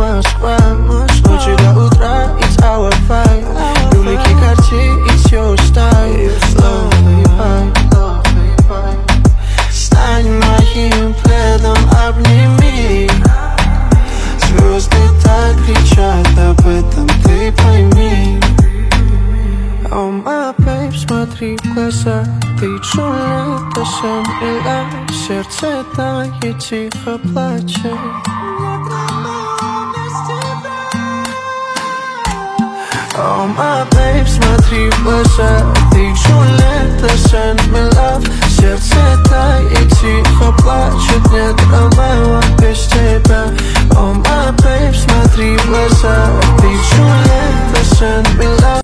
Москва. Ночи до утра, it's our vibe. Люблики Cartier, it's your style. Love vibe. Стань моим пледом, обними. Звезды так кричат об этом, ты пойми. Oh my babe, смотри в глаза. Ты Джульетта, Шангрила. Сердце тает, тихо плачет. Oh my babe, смотри в глаза. Ты Джульетта.